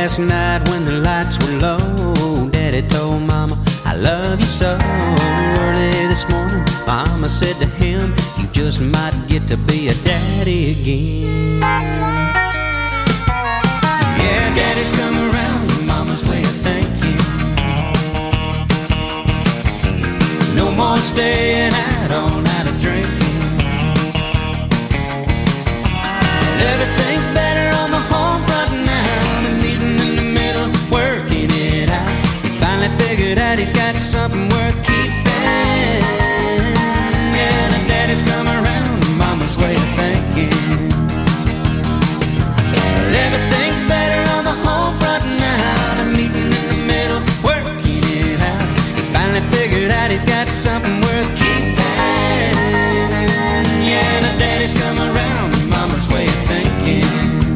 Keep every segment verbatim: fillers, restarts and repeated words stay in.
last night when the lights were low, Daddy told Mama, I love you so. Early this morning, Mama said to him, you just might get to be a daddy again. Yeah, Daddy's come around, Mama's way of thinking. No more staying out all night of drinking. Everything's better on the home front now. The meeting in the middle, working it out. He finally figured out he's got something worth keeping. Yeah, the Daddy's come around, Mama's way of thinking. Everything's better on the home front now. The meeting in the middle, working it out. He finally figured out he's got something worth keeping. Yeah, the Daddy's come around, Mama's way of thinking.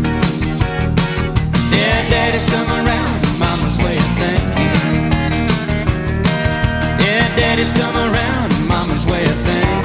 Yeah, Daddy's come around, Mama's way of thinking. Yeah, Daddy's come around, Mama's way of thinking.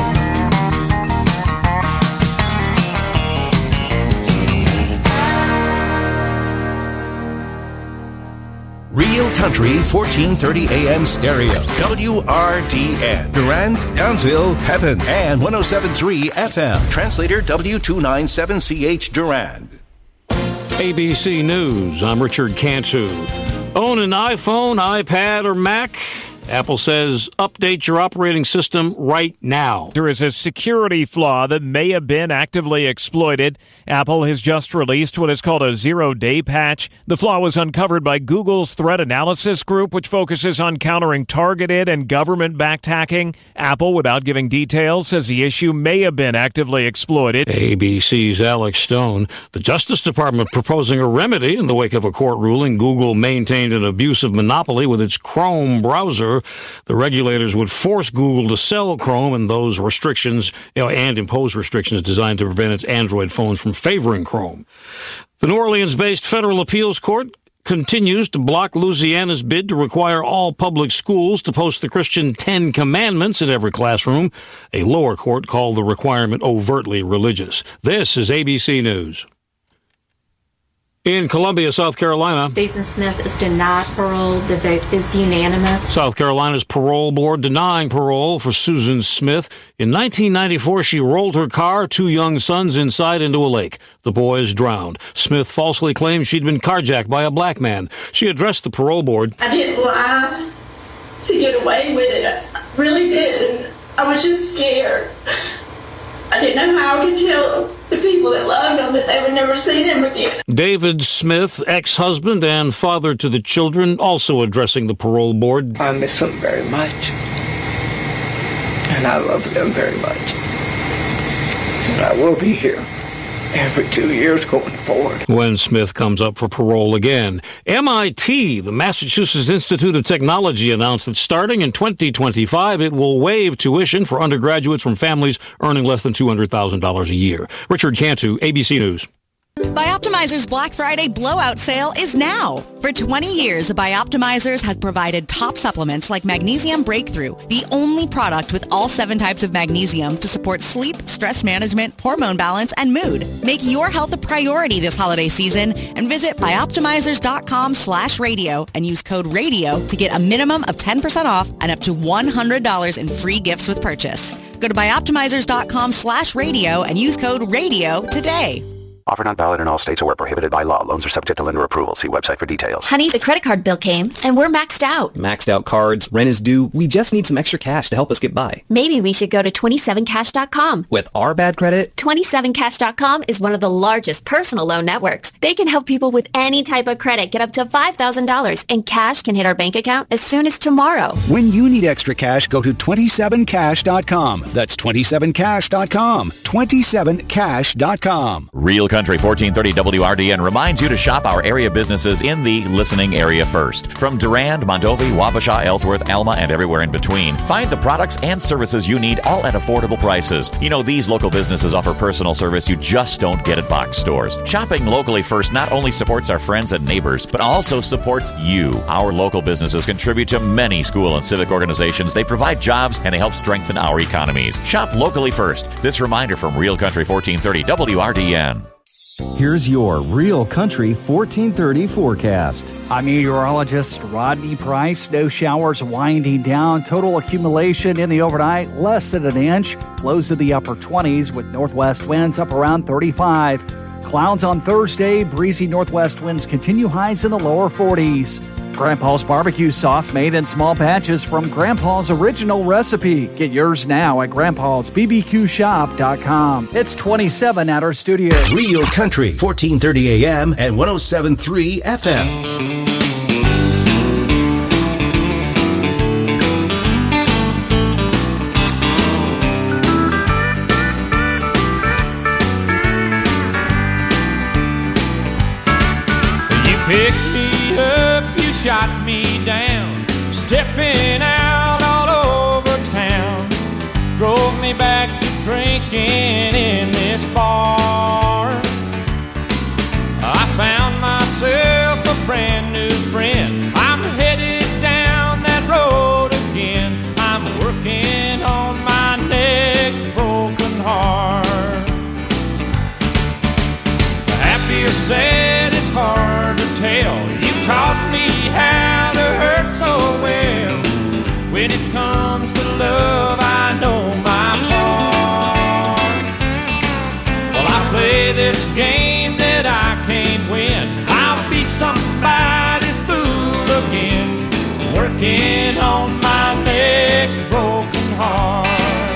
Real Country fourteen thirty A M stereo. W R D N. Durand, Townsville, Pepin, and one oh seven point three F M. Translator W two ninety-seven C H Durand. A B C News, I'm Richard Cantu. Own an iPhone, iPad, or Mac? Apple says update your operating system right now. There is a security flaw that may have been actively exploited. Apple has just released what is called a zero-day patch. The flaw was uncovered by Google's Threat Analysis Group, which focuses on countering targeted and government-backed hacking. Apple, without giving details, says the issue may have been actively exploited. A B C's Alex Stone. The Justice Department proposing a remedy in the wake of a court ruling Google maintained an abusive monopoly with its Chrome browser. The regulators would force Google to sell Chrome and those restrictions, you know, and impose restrictions designed to prevent its Android phones from favoring Chrome. The New Orleans-based federal appeals court continues to block Louisiana's bid to require all public schools to post the Christian Ten Commandments in every classroom. A lower court called the requirement overtly religious. This is A B C News. In Columbia, South Carolina, Susan Smith is denied parole. The vote is unanimous. South Carolina's parole board denying parole for Susan Smith. In nineteen ninety-four, she rolled her car, two young sons inside, into a lake. The boys drowned. Smith falsely claimed she'd been carjacked by a black man. She addressed the parole board. I didn't lie to get away with it. I really didn't. I was just scared. I didn't know how I could tell the people that loved them that they would never see them again. David Smith, ex-husband and father to the children, also addressing the parole board. I miss them very much, and I love them very much, and I will be here every two years going forward. When Smith comes up for parole again. M I T, the Massachusetts Institute of Technology, announced that starting in twenty twenty-five, it will waive tuition for undergraduates from families earning less than two hundred thousand dollars a year. Richard Cantu, A B C News. Bioptimizer's Black Friday blowout sale is now. For twenty years, Bioptimizers has provided top supplements like Magnesium Breakthrough, the only product with all seven types of magnesium to support sleep, stress management, hormone balance, and mood. Make your health a priority this holiday season and visit bioptimizers.com slash radio and use code radio to get a minimum of ten percent off and up to one hundred dollars in free gifts with purchase. Go to bioptimizers.com slash radio and use code radio today. Offer not valid in all states or where prohibited by law. Loans are subject to lender approval. See website for details. Honey, the credit card bill came, and we're maxed out. Maxed out cards, rent is due. We just need some extra cash to help us get by. Maybe we should go to twenty-seven cash dot com. With our bad credit? twenty-seven cash dot com is one of the largest personal loan networks. They can help people with any type of credit get up to five thousand dollars, and cash can hit our bank account as soon as tomorrow. When you need extra cash, go to twenty-seven cash dot com. That's twenty-seven cash dot com. twenty-seven cash dot com. Real Country fourteen thirty W R D N reminds you to shop our area businesses in the listening area first. From Durand, Mondovi, Wabasha, Ellsworth, Alma, and everywhere in between. Find the products and services you need, all at affordable prices. You know, these local businesses offer personal service you just don't get at box stores. Shopping locally first not only supports our friends and neighbors, but also supports you. Our local businesses contribute to many school and civic organizations. They provide jobs and they help strengthen our economies. Shop locally first. This reminder from Real Country fourteen thirty W R D N. Here's your Real Country fourteen thirty forecast. I'm meteorologist Rodney Price. Snow showers winding down. Total accumulation in the overnight, less than an inch. Lows in the upper twenties with northwest winds up around thirty-five. Clouds on Thursday. Breezy northwest winds continue, highs in the lower forties. Grandpa's barbecue sauce made in small batches from Grandpa's original recipe. Get yours now at grandpas b b q shop dot com. It's twenty-seven at our studio. Real Country, fourteen thirty A M and one oh seven point three F M. Picked me up, you shot me down, stepping out all over town. Drove me back to drinking in this bar. I found myself a brand new friend. I'm headed down that road again. I'm working on my next broken heart. Happy or sad, it's hard to tell. You taught me how to hurt so well. When it comes to love, I know my part. Well, I play this game that I can't win. I'll be somebody's fool again, working on my next broken heart.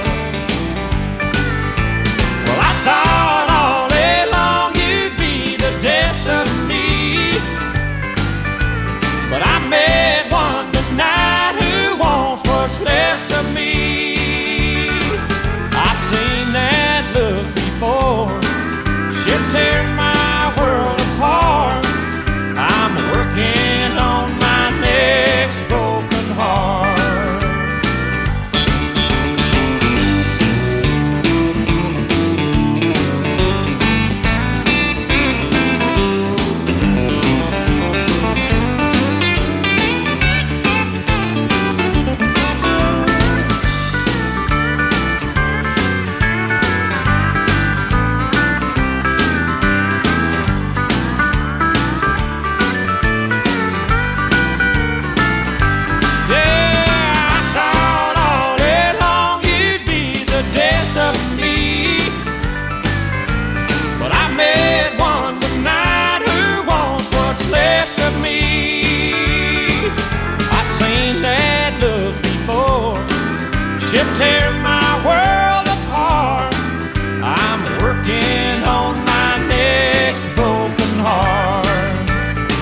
Well, I thought all day long you'd be the death of me, but I met one tonight who wants what's left of me. I've seen that look before. She'll tear my world apart. I'm working on my next broken heart. Tear my world apart. I'm working on my next broken heart.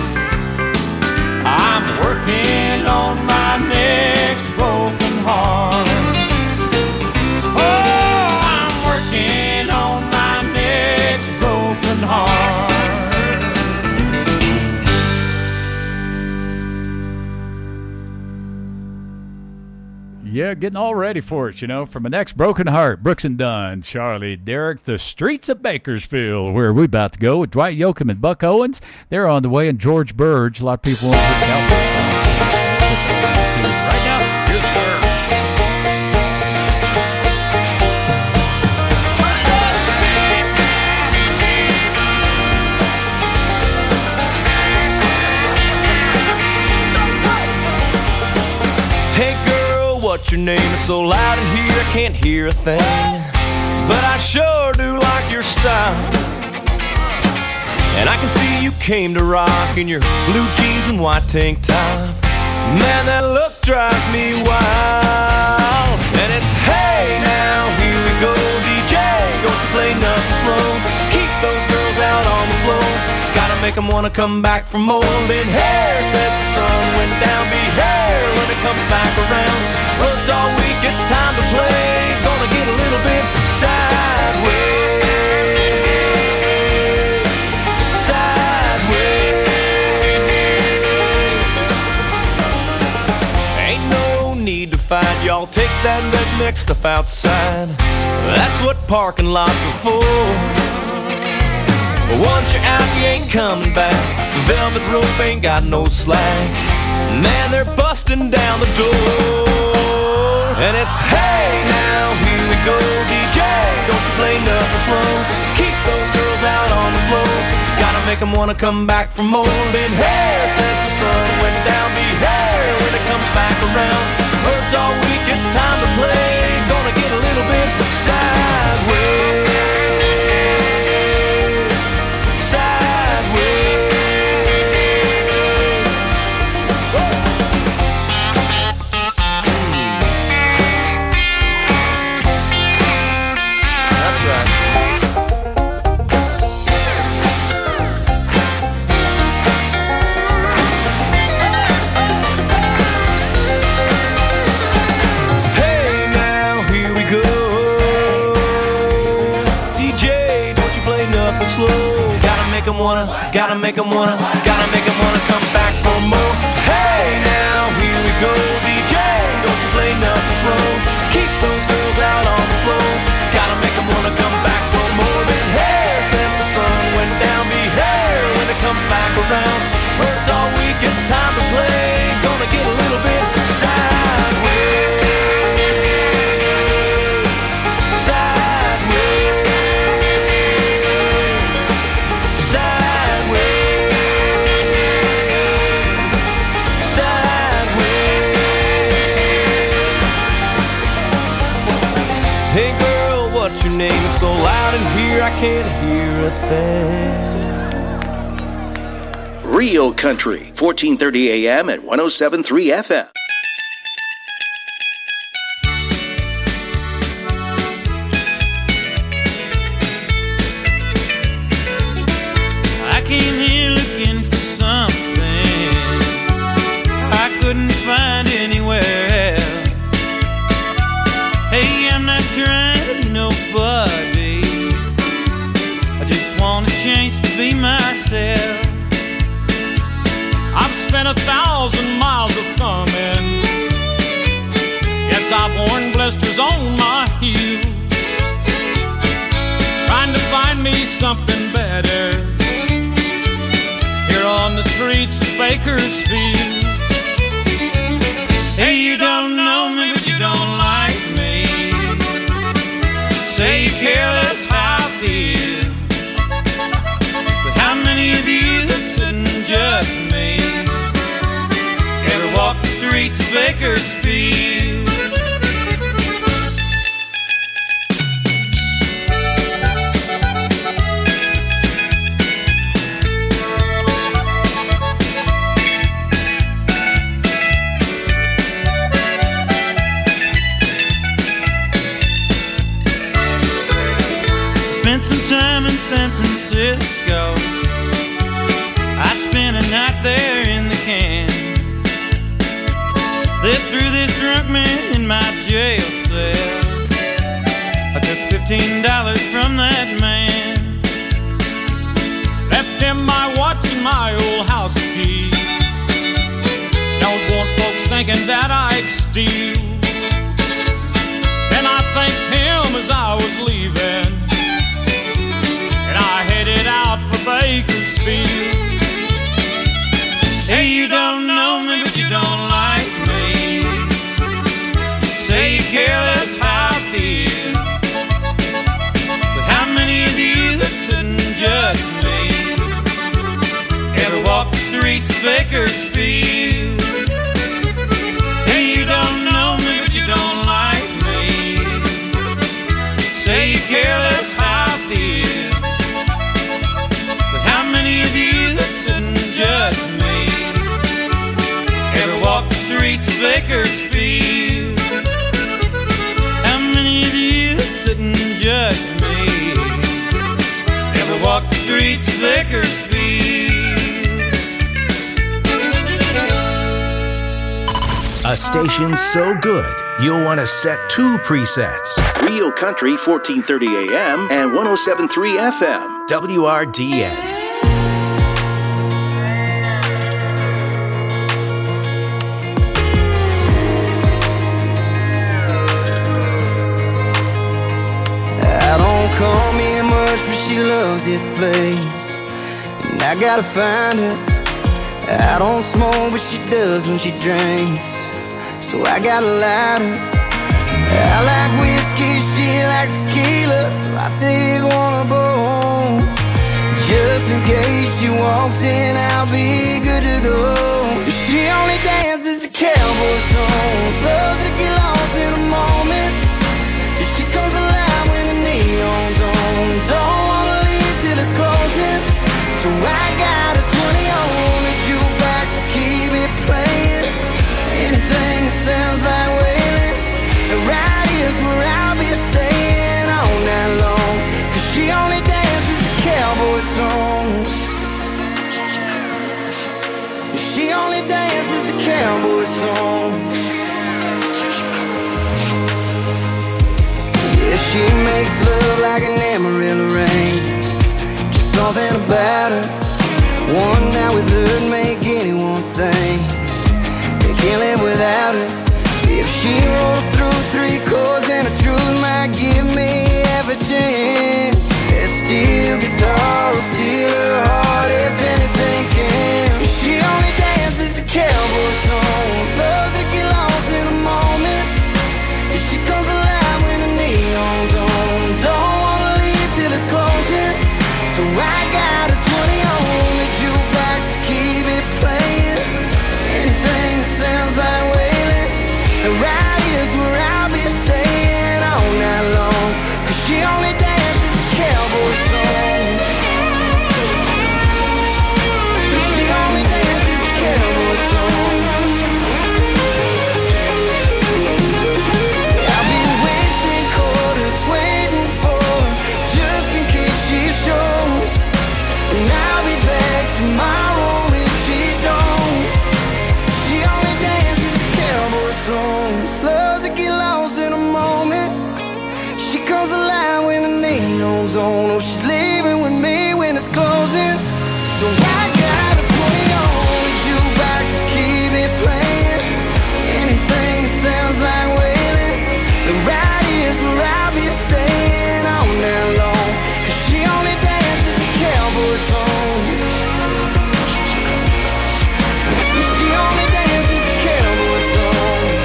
I'm working on my next broken heart. Oh, I'm working on my next broken heart. Yeah, getting all ready for it, you know, from my next broken heart. Brooks and Dunn, Charlie, Derek, the streets of Bakersfield, where we're about to go with Dwight Yoakam and Buck Owens. They're on the way, and George Burge. A lot of people want to put out this song. Right now, here's Burge. What's your name? It's so loud in here I can't hear a thing, but I sure do like your style. And I can see you came to rock in your blue jeans and white tank top. Man, that look drives me wild. And it's hey now, here we go, D J, don't you play nothing slow. Keep those girls out on the floor, gotta make them wanna come back for more. Been here since the sun went down, be here when it comes back around. Worked all week, it's time to play. Gonna get a little bit sideways. Sideways. Ain't no need to fight, y'all take that redneck stuff outside. That's what parking lots are for. But once you're out, you ain't coming back. The velvet rope ain't got no slack. Man, they're busting down the door. And it's hey now, here we go, D J, don't you play nothing slow. Keep those girls girls out on the floor. Gotta make them wanna come back for more. Been here since the sun went down. Be here when it comes back around. Worked all week, it's time to play. Gonna get a little bit sideways. Wanna, gotta make them wanna, gotta make them wanna come back for more. Hey now, here we go, D J, don't you play nothing slow. Keep those girls out on the floor. Gotta make them wanna come back for more. Been here since the sun went down. Be here when it comes back around. Worked all week, it's time to play. Gonna get a little bit sideways. Name it's so loud in here I can't hear a thing. Real Country, fourteen thirty A M at one oh seven point three F M. I came here looking for something I couldn't find anywhere else. Hey, I'm not trying nobody, I just want a chance to be myself. I've spent a thousand miles of thumbing. Yes, I've worn blisters on my heels, trying to find me something better here on the streets of Bakersfield. Hey, you don't know me, but you don't like me. Say you care less how I feel, but how many of you that sit and judge me ever walk the streets of Bakersfield? Spent some time in San Francisco. I spent a night there in the can. Lived through this drunk man in my jail cell. I took fifteen dollars from that man, left him my watch and my old house key. Don't want folks thinking that I'd steal. And I thanked him as I was leaving, I headed out for Bakersfield. Hey, you don't know me, but you don't like me. Say you care less how I feel, but how many of you that sit and judge me ever walk the streets of Bakersfield? Hey, you don't know me, but you don't like me. Say you care less how I feel, how many of you that sit and judge me ever walk the streets of Bakersfield? How many of you that sit and judge me ever walk the streets of Bakersfield? A station so good, you'll want to set two presets. Real Country, fourteen thirty A M and one oh seven point three F M, W R D N. I don't call me much, but she loves this place, and I gotta find her. I don't smoke, but she does when she drinks, so I got a lighter. I like whiskey, she likes tequila, so I take one of both. Just in case she walks in, I'll be good to go. She only dances to cowboy songs, loves to get lost in a moment. She comes alive when the neon's on. Don't wanna leave till it's closing. So I got a twenty on the jukebox to keep it playing. Anything that sounds like wailing. And right here's where I'll be staying all night long. Cause she only dances to cowboy songs. She only dances to cowboy songs. Yeah, she makes love like an Amarillo rain. Just something about her. One night with her'd make anyone think they can't live without her. If she rolls through three chords and the truth might give me half a chance. That steel guitar will steal her heart if anything can. She only dances to cowboy songs, loves to get lost in a moment. And she comes alive when the neon's on. Don't wanna leave till it's closing. So I got a twenty on the jukebox to keep it playing. Anything that sounds like wailing. And right here's where I'll be staying all night long. Cause she only dances to cowboy songs. She only dances to cowboy songs. I'll be wasting quarters waiting for her, just in case she shows. And I'll be back tomorrow if she don't. She only dances to cowboy songs, loves to get lost in a moment. She comes alive when the neon's on. Oh, she's leaving with me when it's closing. So I got a twenty on the jukebox to keep it playing. Anything that sounds like wailing. The right here's where I'll be staying all night long. Cause she only dances to cowboy songs. She only dances to cowboy songs.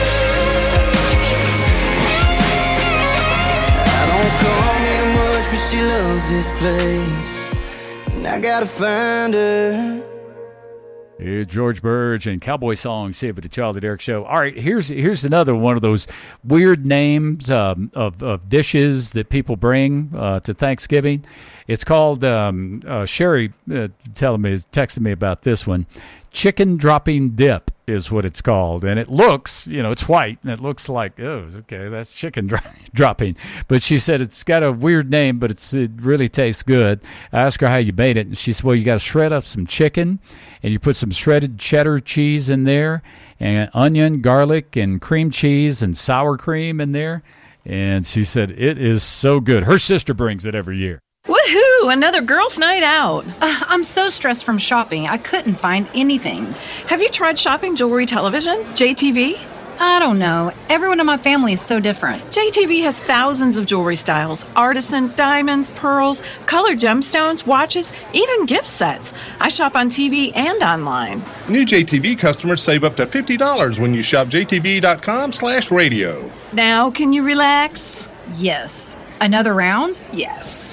I don't call me much, but she loves this place. And I gotta find her. Here's George Burge and Cowboy Song, Save It to Charlie Derrick Show. All right, here's here's another one of those weird names um, of, of dishes that people bring uh, to Thanksgiving. It's called, um, uh, Sherry uh, telling me, texting me about this one. Chicken dropping dip is what it's called. And it looks, you know, it's white, and it looks like, oh, okay, that's chicken dro- dropping. But she said it's got a weird name, but it's it really tastes good. I asked her how you made it, and she said, well, you got to shred up some chicken, and you put some shredded cheddar cheese in there, and onion, garlic, and cream cheese, and sour cream in there. And she said it is so good. Her sister brings it every year. Woohoo! Another girls' night out. Uh, I'm so stressed from shopping. I couldn't find anything. Have you tried shopping jewelry television, J T V? I don't know. Everyone in my family is so different. J T V has thousands of jewelry styles. Artisan, diamonds, pearls, colored gemstones, watches, even gift sets. I shop on T V and online. New J T V customers save up to fifty dollars when you shop J T V dot com slash radio. Now, can you relax? Yes. Another round? Yes.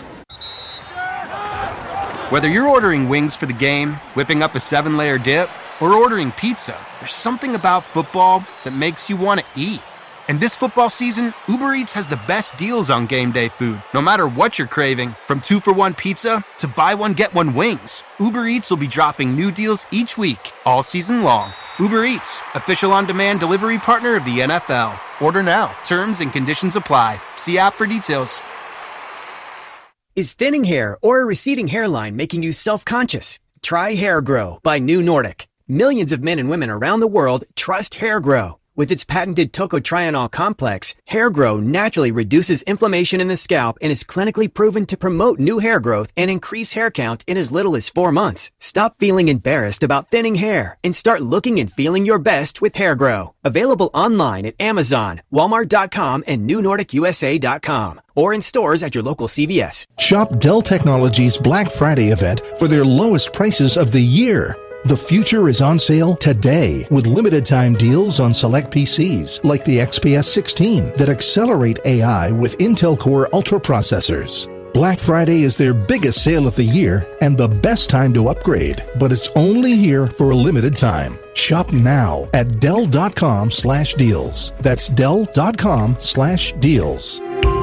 Whether you're ordering wings for the game, whipping up a seven-layer dip, or ordering pizza, there's something about football that makes you want to eat. And this football season, Uber Eats has the best deals on game day food. No matter what you're craving, from two-for-one pizza to buy-one, get-one wings, Uber Eats will be dropping new deals each week, all season long. Uber Eats, official on-demand delivery partner of the N F L. Order now. Terms and conditions apply. See app for details. Is thinning hair or a receding hairline making you self-conscious? Try Hair Grow by New Nordic. Millions of men and women around the world trust Hair Grow. With its patented tocotrienol complex, Hair Grow naturally reduces inflammation in the scalp and is clinically proven to promote new hair growth and increase hair count in as little as four months. Stop feeling embarrassed about thinning hair and start looking and feeling your best with Hair Grow. Available online at Amazon, Walmart dot com, and New Nordic U S A dot com. Or in stores at your local C V S. Shop Dell Technologies Black Friday event for their lowest prices of the year. The future is on sale today with limited time deals on select P Cs like the X P S sixteen that accelerate A I with Intel Core Ultra processors. Black Friday is their biggest sale of the year and the best time to upgrade, but it's only here for a limited time. Shop now at Dell.com slash deals. That's Dell.com slash deals.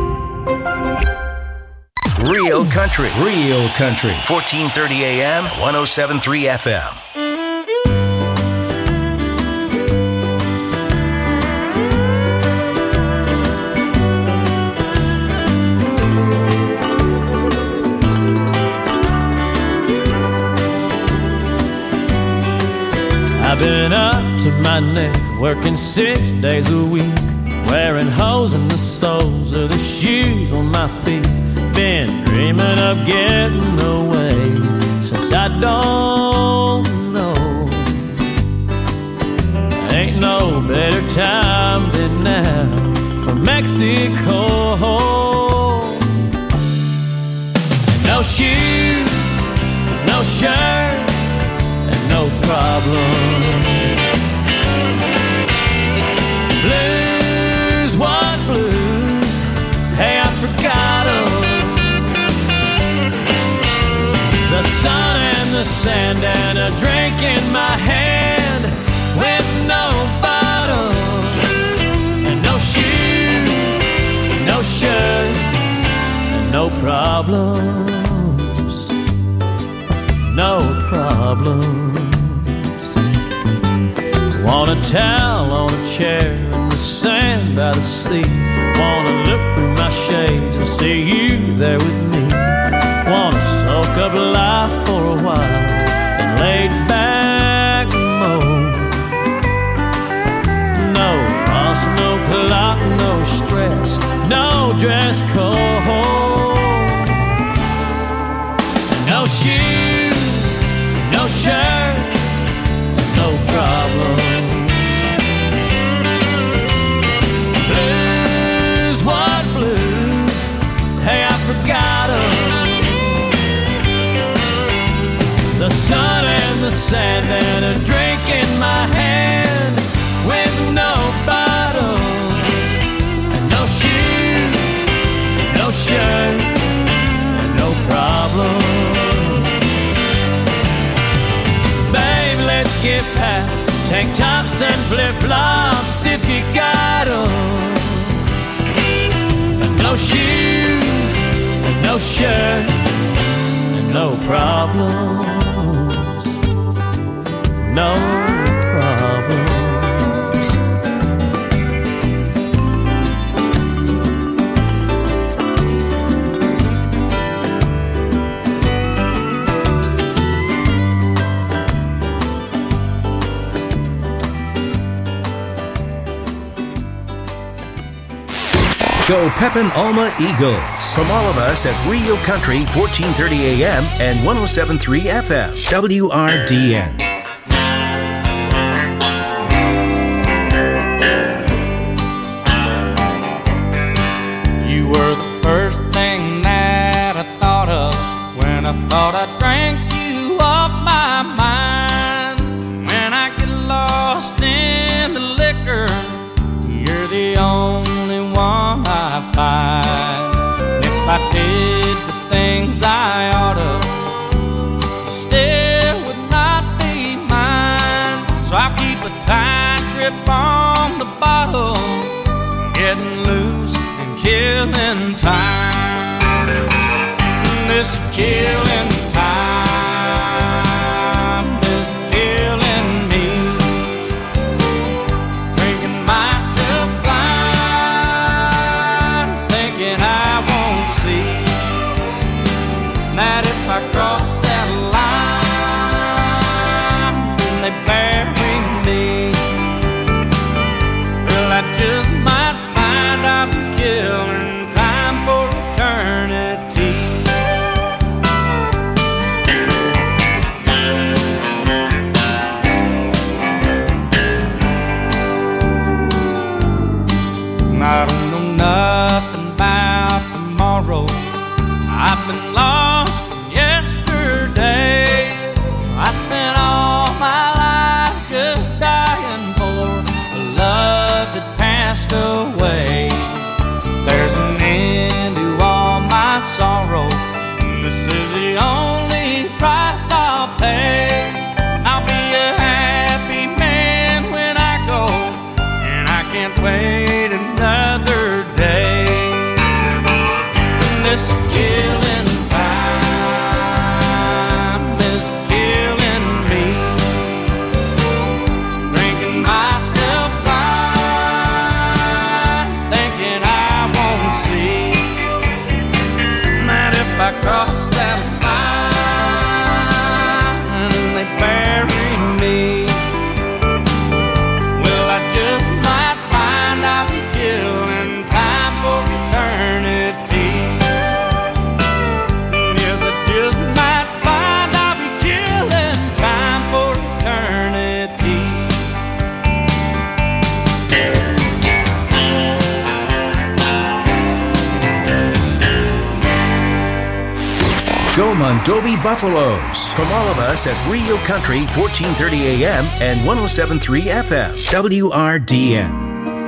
Real country, real country. fourteen thirty A M, one oh seven point three F M. I've been up to my neck, working six days a week, wearing holes in the soles of the shoes on my feet. Been dreaming of getting away since I don't know. Ain't no better time than now for Mexico. No shoes, no shirt, no problem. Blues, what blues? Hey, I forgot 'em. The sun and the sand and a drink in my hand with no bottle and no shoes, no shirt, and no problems, no problems. Want a towel on a chair in the sand by the sea. Wanna look through my shades and see you there with me. Wanna soak up life for a while and lay back mode. No boss, no clock, no stress, no dress code. No shoes, no shirt, no problem. Blues, what blues? Hey, I forgot 'em. The sun and the sand and a drink in my hand with no bottle and no shoes, no shirt, and no problem. Babe, let's get past tank tops and flip-flops if you got 'em. No shoes, and no shirt, and no problem. No problems. Go Pepin Alma Eagles. From all of us at Real Country, fourteen thirty A M and one oh seven point three F M. W R D N. You were the first thing that I thought of when I thought I drank you off my mind. When I get lost in the liquor, you're the only one I find. If I did the things I oughta, still would not be mine. So I'll keep a tight grip on the bottle, getting loose and killing time. This killing time is killing me. Drinking myself blind, thinking I won't see that if I cross that line, then they bury me. Well, I just might find I'm killing time for eternity. Mondovi Buffaloes. From all of us at Real Country fourteen thirty A M and one oh seven point three F M, W R D N.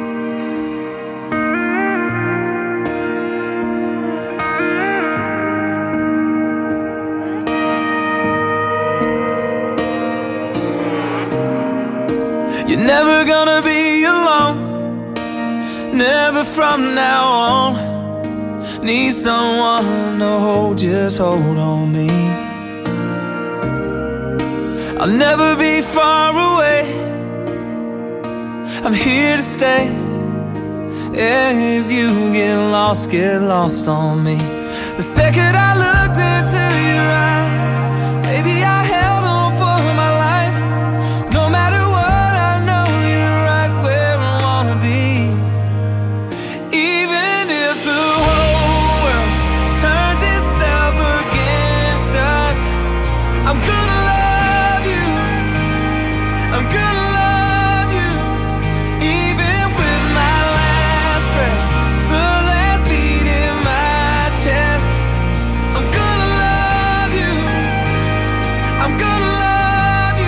You're never gonna be alone, never from now on. Need someone to hold, just hold on me. I'll never be far away, I'm here to stay. Yeah, if you get lost, get lost on me. The second I looked into your eyes, baby, I held on for my life. No matter what, I know you're right where I wanna be. Even if the whole world turns itself against us, I'm gonna love you, I'm gonna love you. Even with my last breath, the last beat in my chest, I'm gonna love you, I'm gonna love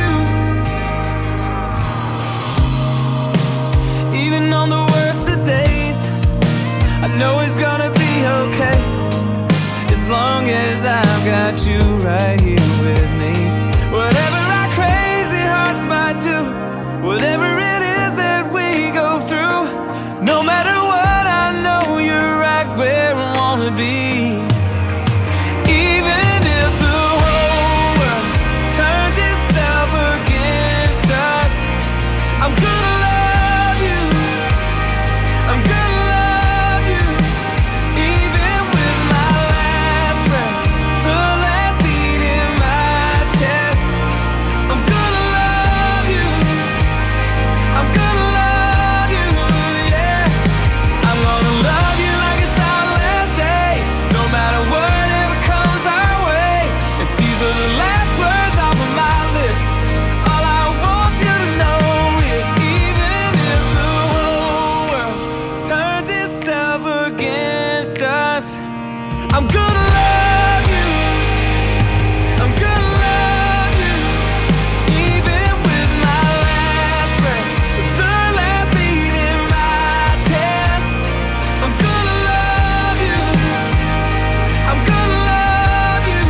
you. Even on the worst of days, I know it's gonna be okay, as long as I've got you right here with me. Whatever our crazy hearts might do, whatever it is that we go through, no matter what, I know you're right where I wanna be. Even if the whole world turns itself against us, I'm gonna love you, I'm gonna love you. Even with my last breath, the last beat in my chest, I'm gonna love you, I'm gonna love you, yeah. I'm gonna love you like it's our last day, no matter whatever comes our way. If these are the last words off of my lips, all I want you to know is even if the whole world turns itself against us, I'm gonna love you, I'm gonna love you. Even with my last breath, the last beat in my chest, I'm gonna love you, I'm gonna love you.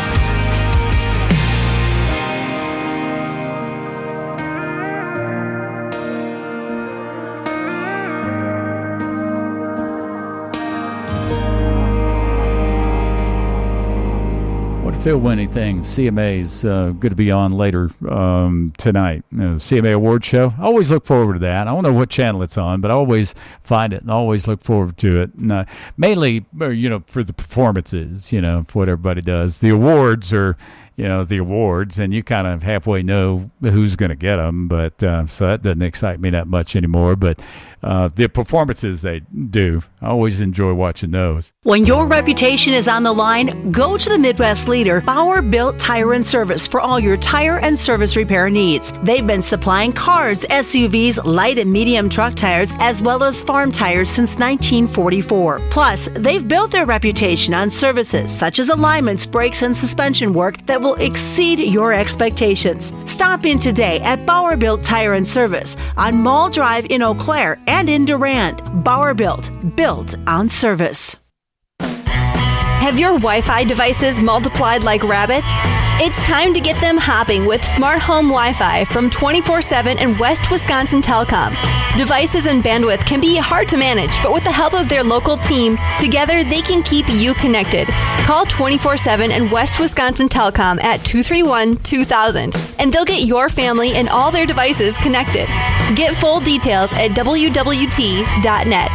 What if they'll win anything? C M A's uh, going to be on later um, tonight. You know, C M A Award Show. I always look forward to that. I don't know what channel it's on, but I always find it and always look forward to it. And, uh, mainly, uh, you know, for the performances, you know, for what everybody does. The awards are, you know, the awards, and you kind of halfway know who's going to get them. But uh, so that doesn't excite me that much anymore. But uh, the performances they do, I always enjoy watching those. When your reputation is on the line, go to the Midwest leader, Bauer Built Tire and Service, for all your tire and service repair needs. They've been supplying cars, S U Vs, light and medium truck tires, as well as farm tires since nineteen forty-four. Plus, they've built their reputation on services such as alignments, brakes, and suspension work that will exceed your expectations. Stop in today at Bauer Built Tire and Service on Mall Drive in Eau Claire and in Durand. Bauer Built, built on service. Have your Wi-Fi devices multiplied like rabbits? It's time to get them hopping with Smart Home Wi-Fi from twenty-four seven and West Wisconsin Telecom. Devices and bandwidth can be hard to manage, but with the help of their local team, together they can keep you connected. Call twenty-four seven and West Wisconsin Telecom at two three one, two thousand, and they'll get your family and all their devices connected. Get full details at w w t dot net.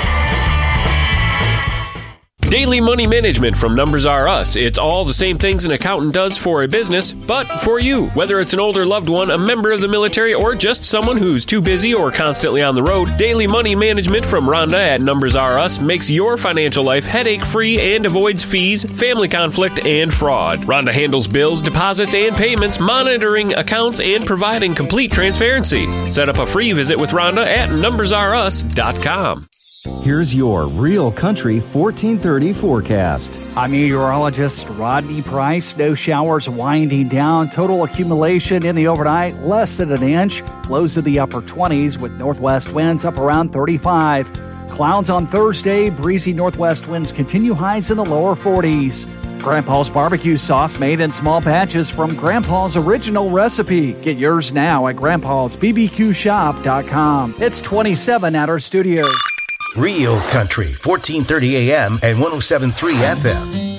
Daily Money Management from Numbers R Us. It's all the same things an accountant does for a business, but for you. Whether it's an older loved one, a member of the military, or just someone who's too busy or constantly on the road, Daily Money Management from Rhonda at Numbers R Us makes your financial life headache-free and avoids fees, family conflict, and fraud. Rhonda handles bills, deposits, and payments, monitoring accounts, and providing complete transparency. Set up a free visit with Rhonda at numbers r us dot com. Here's your Real Country fourteen thirty forecast. I'm meteorologist Rodney Price. Snow showers winding down. Total accumulation in the overnight, less than an inch. Lows in the upper twenties with northwest winds up around thirty-five. Clouds on Thursday. Breezy northwest winds continue, highs in the lower forties. Grandpa's barbecue sauce made in small batches from Grandpa's original recipe. Get yours now at grandpas b b q shop dot com. It's twenty-seven at our studios. Real Country, fourteen thirty A M and one oh seven point three F M.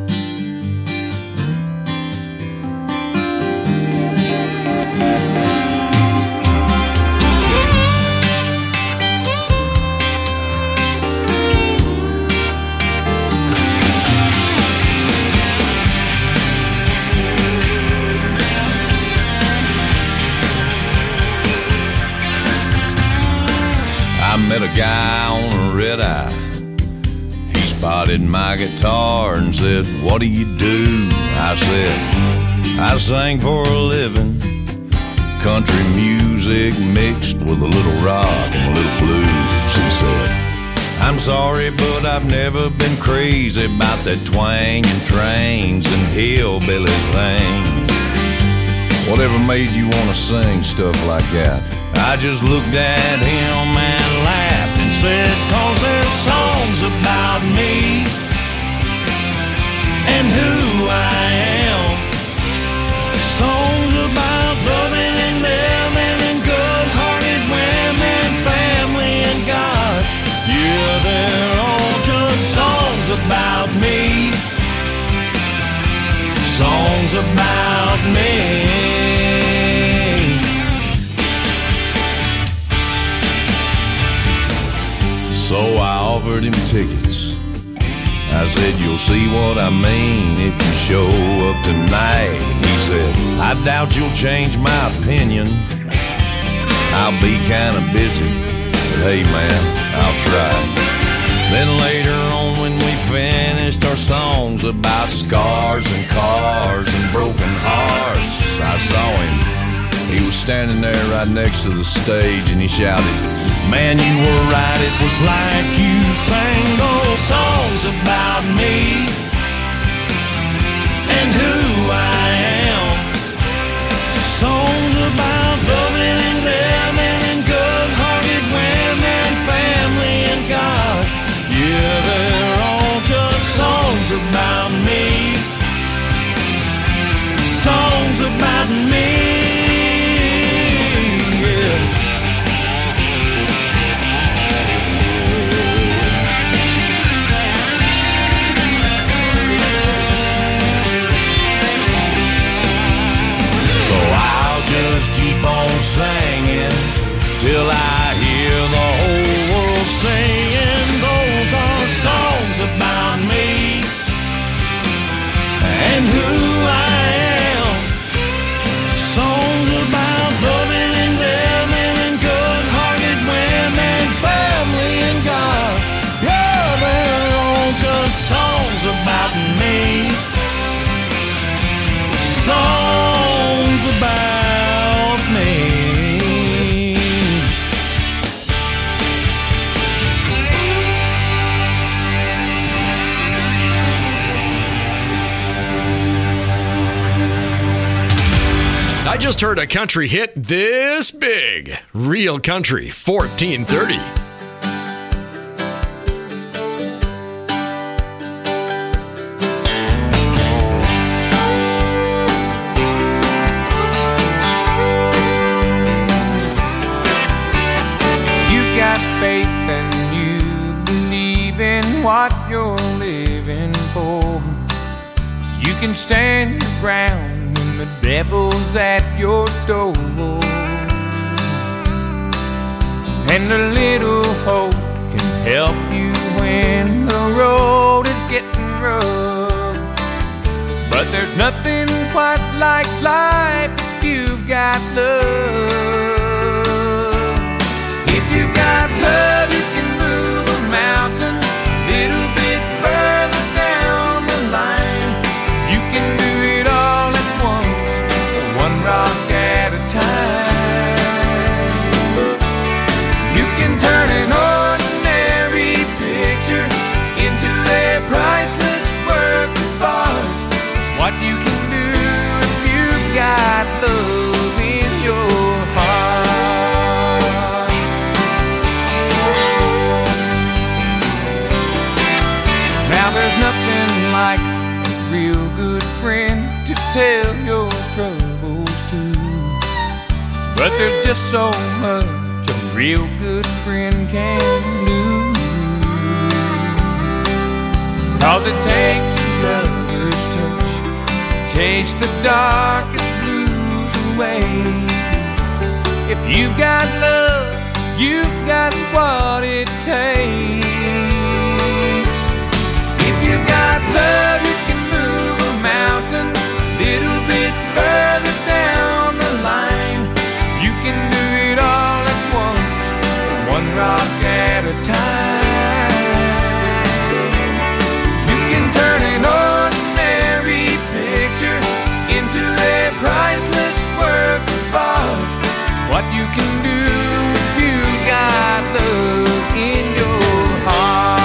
I met a guy on a red eye. He spotted my guitar and said, "What do you do?" I said, "I sing for a living. Country music mixed with a little rock and a little blues." He said, "I'm sorry, but I've never been crazy about that twang and trains and hillbilly thing. Whatever made you want to sing stuff like that?" I just looked at him and laughed and said, "'Cause there's songs about me and who I am. Songs about loving and living and good-hearted women, family and God. Yeah, they're all just songs about me. Songs about me." So I offered him tickets. I said, "You'll see what I mean if you show up tonight." He said, "I doubt you'll change my opinion. I'll be kind of busy, but hey man, I'll try." Then later on when we finished our songs about scars and cars and broken hearts, I saw him. He was standing there right next to the stage and he shouted, "Man, you were right, it was like you sang those songs about me and who I am. Songs about loving and living and good-hearted women, family and God. Yeah, they're all just songs about me. Songs about me." Just keep on singing till I hear the whole world singing. Those are songs about me and who I am. Songs about loving and living and good-hearted women, family and God. Yeah, they're all just songs about me. Songs about I just heard a country hit this big. Real Country fourteen thirty. You've got faith and you believe in what you're living for. You can stand your ground. The devil's at your door, and a little hope can help you when the road is getting rough. But there's nothing quite like life if you've got love. If you've got love, you can move a mountain a little bit further down the line. You can do it all at once, one rock at a time. You can turn an ordinary but there's just so much a real good friend can do. 'Cause it takes another's touch to chase the darkest blues away. If you've got love, you've got what it takes. If you've got love, you can move a mountain a little bit further down the line. You can do it all at once, one rock at a time. You can turn an ordinary picture into a priceless work of art. It's what you can do if you got love in your heart.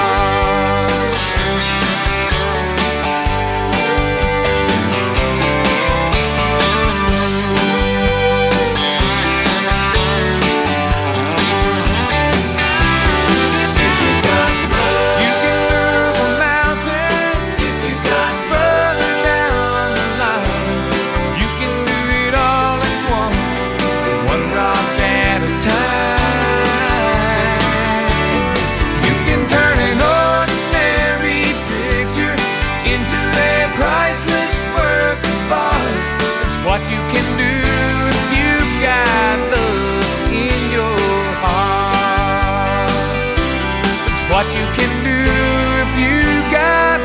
What you can do if you got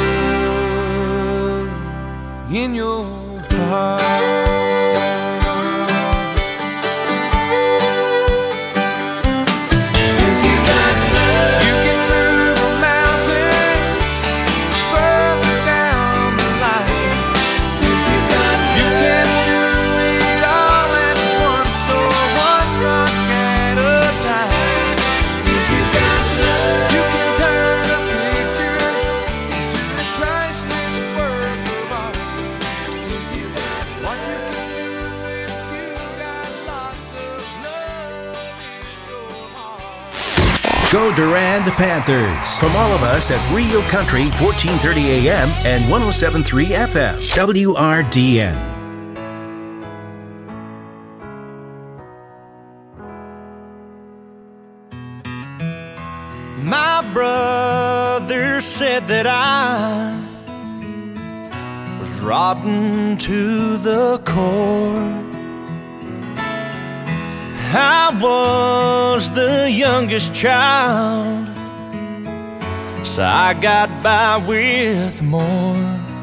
love in your heart. If you got love, you can move a mountain further down the line. If you got love, you can do it all at once or one rock at a time. If you got love, you can turn a picture into a priceless work of art. If you got what you can do if you got lots of love in your heart. Go Durand Panthers. From all of us at Real Country, fourteen thirty A M and one oh seven point three F M, W R D N. My brother said that I was rotten to the core. I was the youngest child, so I got by with more.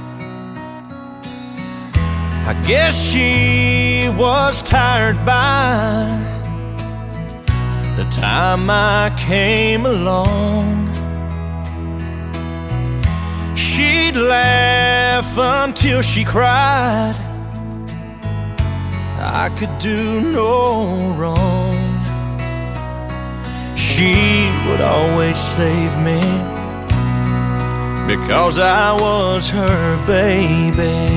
I guess she was tired by the time I came along. She'd laugh until she cried. I could do no wrong. She would always save me because I was her baby.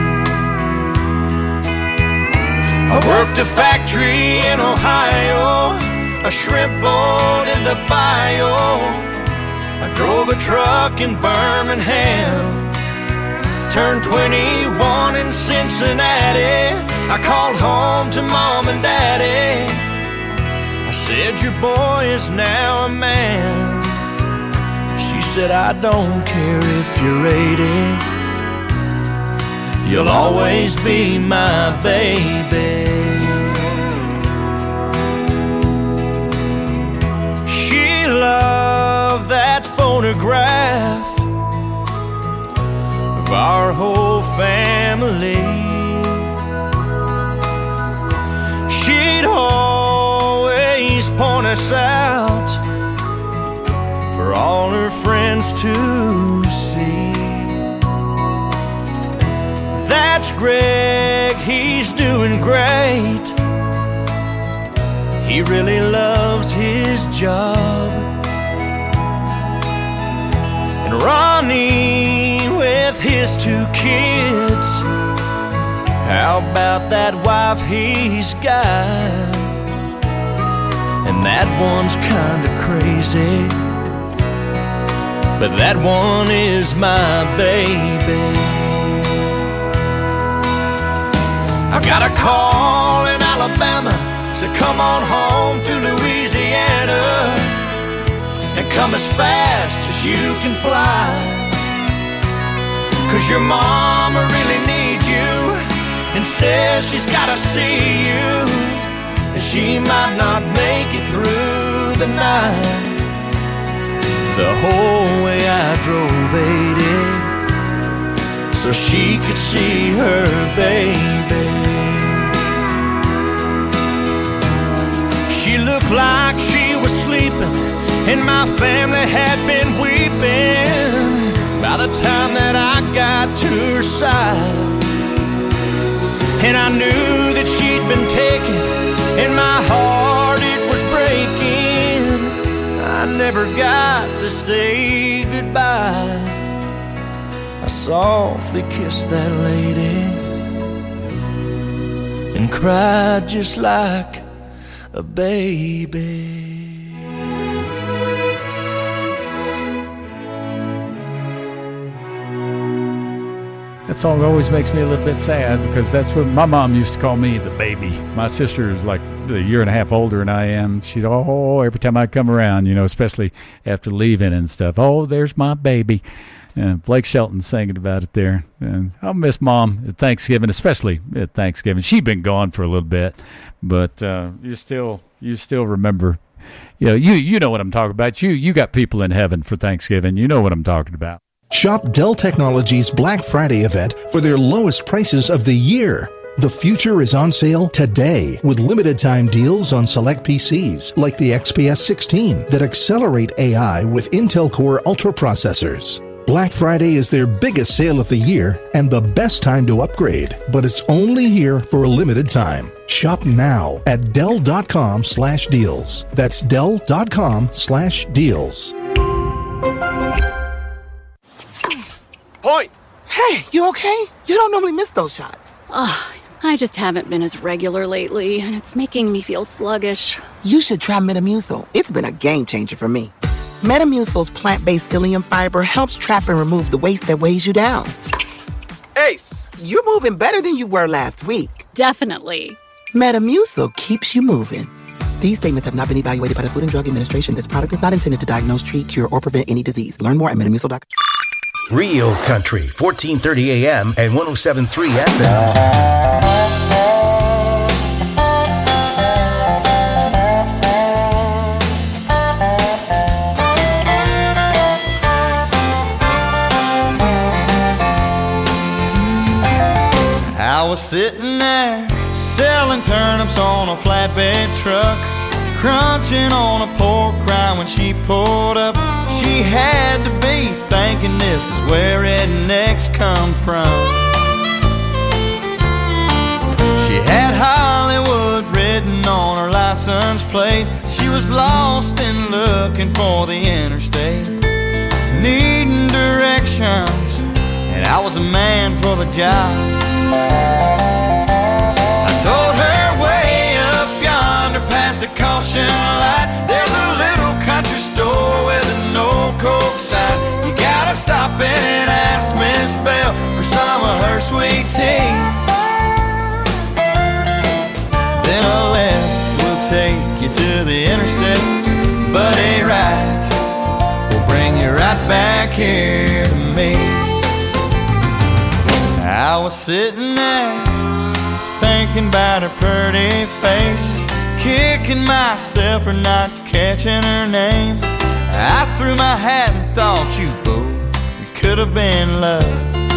I worked a factory in Ohio, a shrimp boat in the bayou. I drove a truck in Birmingham, turned twenty-one in Cincinnati. I called home to mom and daddy. I said, your boy is now a man. She said, I don't care if you're eighty. You'll always be my baby. She loved that photograph of our whole family. She'd always point us out for all her friends to see. That's Greg, he's doing great. He really loves his job. And Ronnie with his two kids, how about that wife he's got? And that one's kinda crazy, but that one is my baby. I got a call and Alabama, so come on home to Louisiana and come as fast as you can fly. Cause your mama really needs you and says she's gotta see you, and she might not make it through the night. The whole way I drove eighty so she could see her baby. She looked like she was sleeping, and my family had been weeping by the time that I got to her side. And I knew that she'd been taken, and my heart, it was breaking. I never got to say goodbye. I softly kissed that lady and cried just like a baby. That song always makes me a little bit sad because that's what my mom used to call me, the baby. My sister is like a year and a half older than I am. She's, oh, every time I come around, you know, especially after leaving and stuff, oh, there's my baby. And Blake Shelton singing about it there. And I'll miss Mom at Thanksgiving, especially at Thanksgiving. She's been gone for a little bit, but uh, you still you still remember. You know, you you know what I'm talking about. You you got people in heaven for Thanksgiving. You know what I'm talking about. Shop Dell Technologies Black Friday event for their lowest prices of the year. The future is on sale today with limited time deals on select P Cs like the X P S sixteen that accelerate A I with Intel Core Ultra processors. Black Friday is their biggest sale of the year and the best time to upgrade, but it's only here for a limited time. Shop now at Dell.com slash deals. That's Dell.com slash deals. Point! Hey, you okay? You don't normally miss those shots. Ugh, I just haven't been as regular lately, and it's making me feel sluggish. You should try Metamucil. It's been a game changer for me. Metamucil's plant-based psyllium fiber helps trap and remove the waste that weighs you down. Ace! You're moving better than you were last week. Definitely. Metamucil keeps you moving. These statements have not been evaluated by the Food and Drug Administration. This product is not intended to diagnose, treat, cure, or prevent any disease. Learn more at metamucil dot com. Real Country, fourteen thirty A M and one oh seven point three F M. I was sitting there selling turnips on a flatbed truck, crunching on a pork rind when she pulled up. She had to be thinking this is where rednecks come from. She had Hollywood written on her license plate. She was lost and looking for the interstate, needing directions, and I was a man for the job. I told her way up yonder past the caution light, there's a little country store with an old Coke sign. You gotta stop in and ask Miss Bell for some of her sweet tea. Then a left will take you to the interstate, but a right will bring you right back here to me. I was sitting there thinking about her pretty face, kicking myself for not catching her name. I threw my hat and thought, you fool, it could have been love.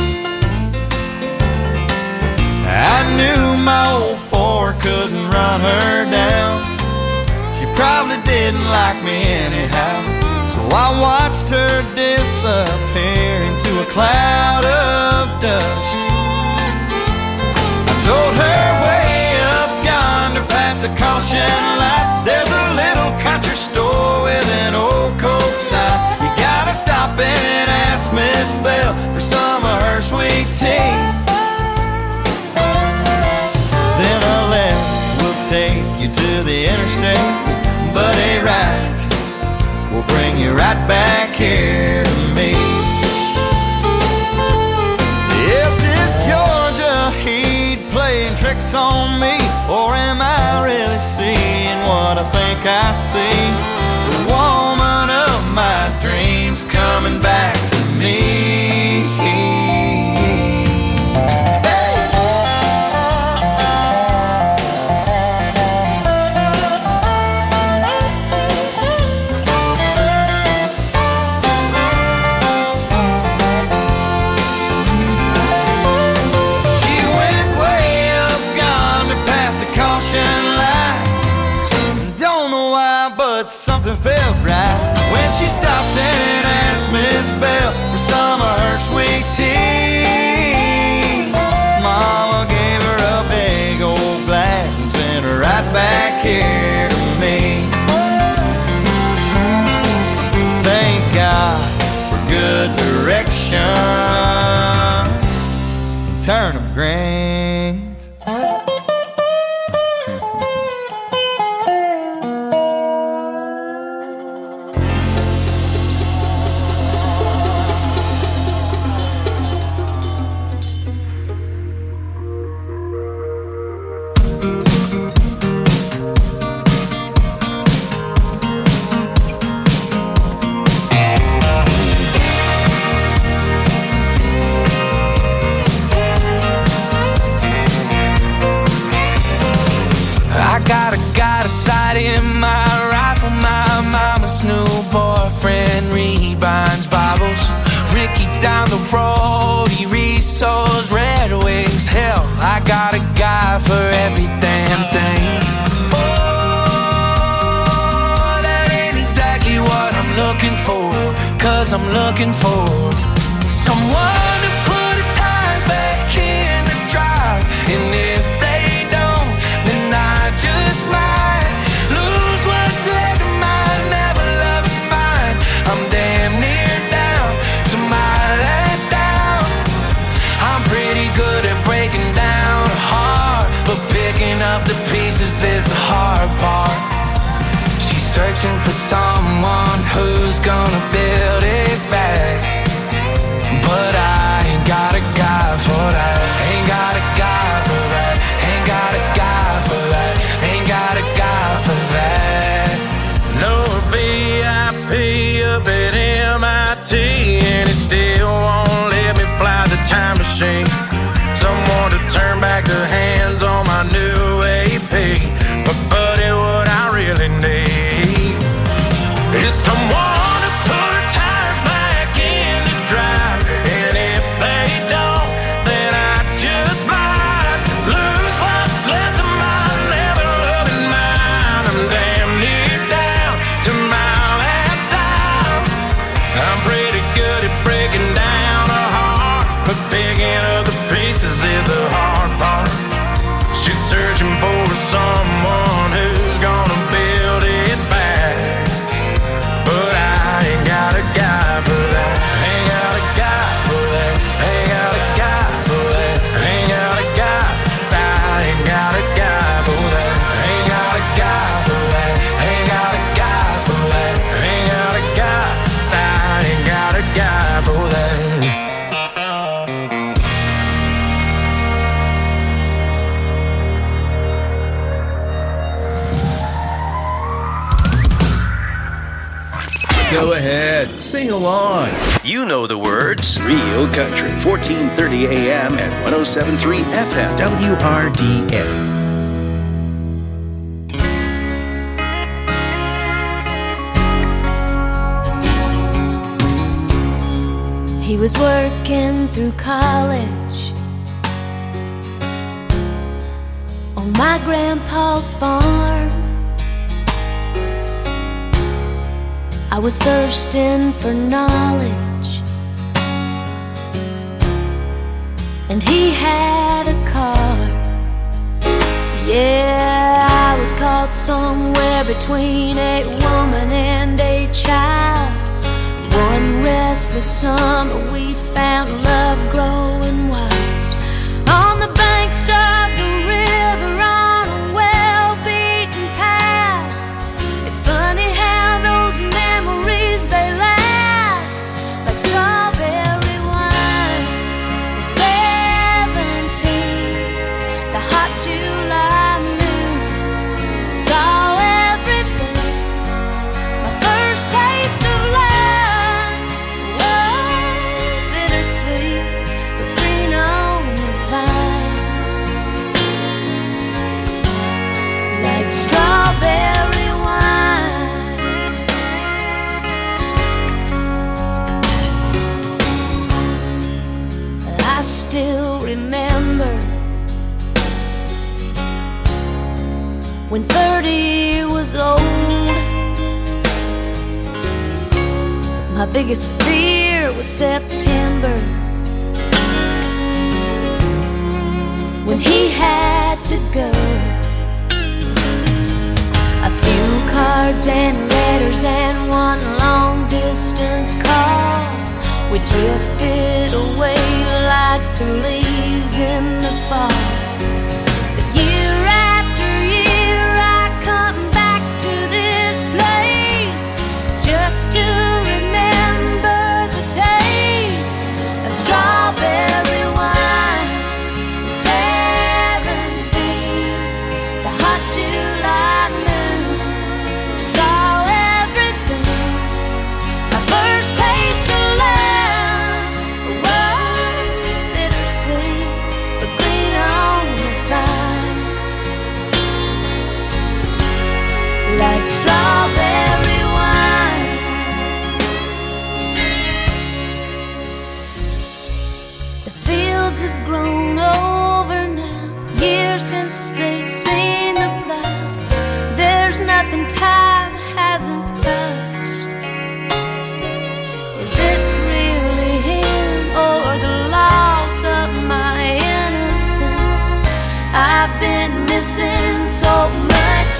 I knew my old Ford couldn't run her down. She probably didn't like me anyhow, so I watched her disappear into a cloud of dust. Told her way up yonder past the caution light, there's a little country store with an old Coke sign. You gotta stop in and ask Miss Bell for some of her sweet tea. Then a left will take you to the interstate, but a right will bring you right back here to me. Yes, it's Georgia, he playing tricks on me. Or am I really seeing what I think I see? The woman of my dreams coming back to me. Something felt right when she stopped and asked Miss Bell for some of her sweet tea. Mama gave her a big old glass and sent her right back here to me. Thank God for good direction and turnip greens. In my rifle, my mama's new boyfriend rebinds Bibles. Ricky down the road, he resows Red Wings. Hell, I got a guy for every damn thing. Oh, that ain't exactly what I'm looking for, 'cause I'm looking for someone to put the tires back in the drive. And if they don't, then I just might the pieces is the hard part. She's searching for someone who's gonna build it back, but I ain't got a guy for that. Ain't got a guy for that. Ain't got a guy for that. Ain't got a guy for that. No B I P up at M I T, and it still won't let me fly the time machine. Someone to turn back the hands on my new A P. But buddy, what I really need is someone to put her tires back in the drive. And if they don't, then I just might lose what's left of my never-loving mind. I'm damn near down to my last dime. I'm pretty good at breaking down a heart, but picking up the pieces is the hard part. She's searching for someone who's gonna build it back, but I ain't got a guy for that. Ain't got a guy for that. Ain't got a guy for that. Ain't got a guy. I ain't got a guy for that. Ain't got a guy for that. Ain't got a guy for that. Ain't got a guy. I ain't got a guy for that. Go ahead, sing along. You know the words. Real Country, fourteen thirty A M and one oh seven point three F M, W R D A. He was working through college on my grandpa's farm. I was thirsting for knowledge, and he had a car. Yeah, I was caught somewhere between a woman and a child. One restless summer we found love growing wild on the banks of the river on a well-beaten path. It's funny how those memories, they last like strawberry wine. Seventeen, the hot July biggest fear was September, when he had to go. A few cards and letters and one long distance call. We drifted away like the leaves in the fall. But year after year I come back to this place just to remember the taste of strawberry wine. Seventeen, the hot July moon, saw everything. My first taste of love was bittersweet, but green on the vine, like strawberry wine. The fields have grown over now, years since they've seen the plow. There's nothing time hasn't touched. Is it really him or the loss of my innocence? I've been missing so much.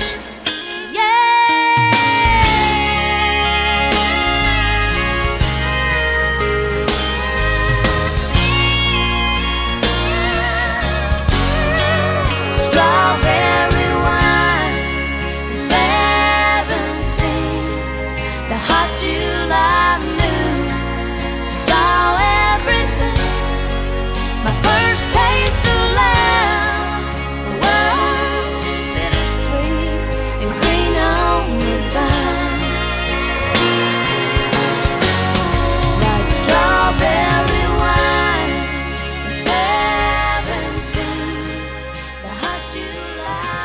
Strawberry wine, seventeen, the hot July moon, saw everything. My first taste of love was bittersweet and green on the vine, like strawberry wine, seventeen, the hot July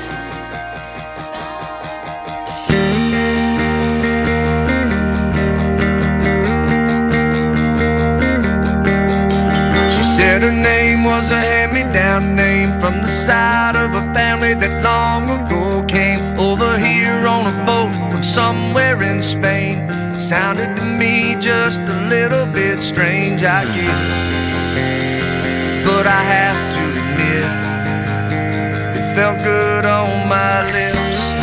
She said her name was a hand-me-down name from the side of a family that long ago came over here on a boat from somewhere in Spain. Sounded to me just a little bit strange, I guess, but I have to admit it felt good on my lips.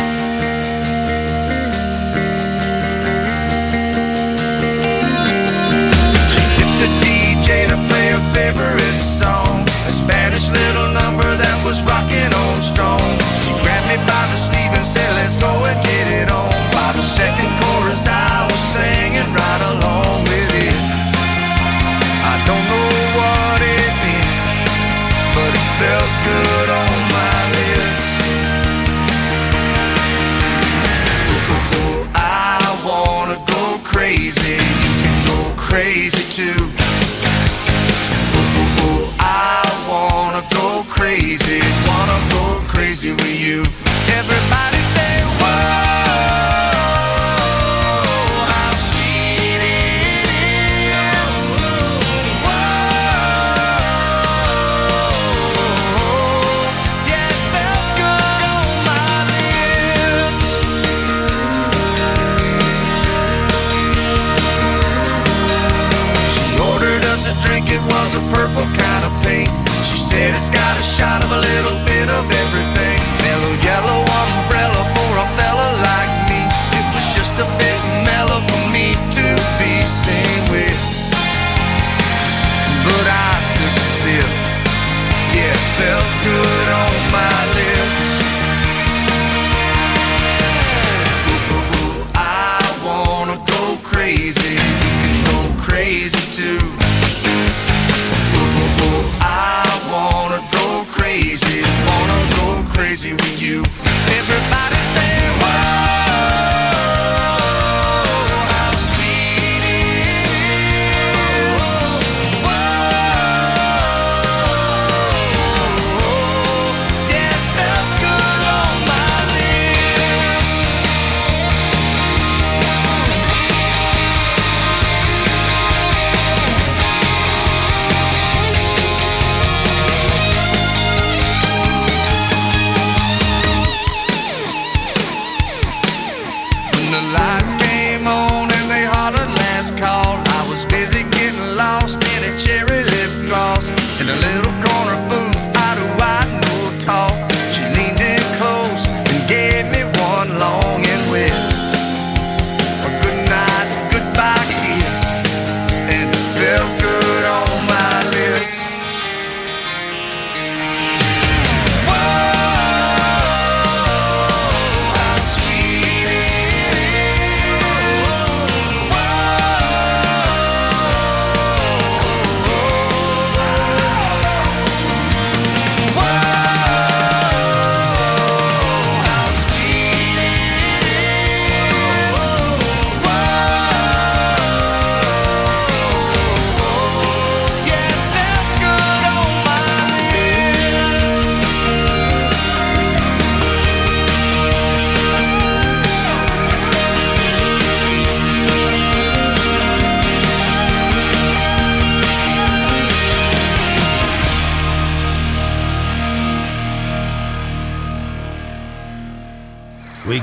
She tipped the D J to play her favorite song, a Spanish little number that was rocking on strong. She grabbed me by the sleeve and said, let's go and get it on. By the second chorus I was singing right along with it. I don't know what it meant, but it felt good on my lips. Ooh, I wanna go crazy, you can go crazy too. Ooh, I wanna go crazy, wanna go crazy with you. Everybody say whoa, how sweet it is. Whoa, yeah, it felt good on my lips. She ordered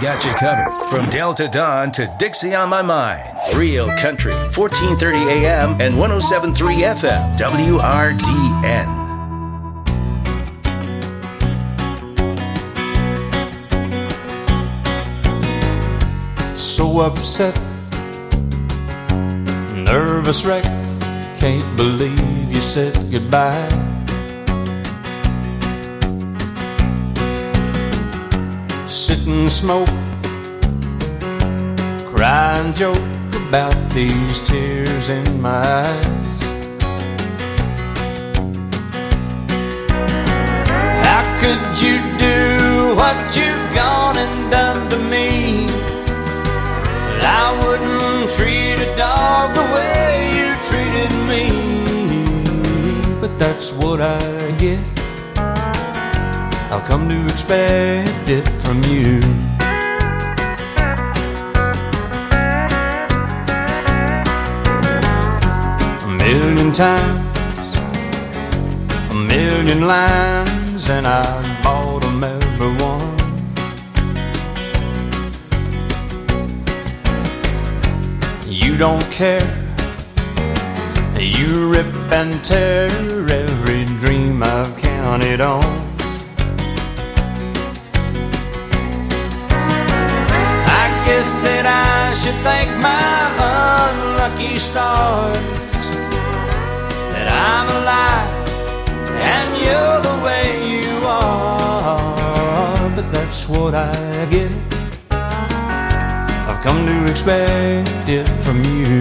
got you covered. From Delta Dawn to Dixie on My Mind. Real Country, fourteen thirty A M and one oh seven point three F M, W R D N. So upset, nervous wreck, can't believe you said goodbye. Sit and smoke, cry and joke about these tears in my eyes. How could you do what you've gone and done to me? I wouldn't treat a dog the way you treated me, but that's what I get. I've come to expect it from you. A million times, a million lines, and I bought them every one. You don't care, you rip and tear every dream I've counted on. I guess that I should thank my unlucky stars that I'm alive and you're the way you are. But that's what I get. I've come to expect it from you.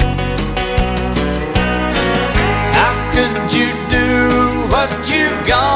Gone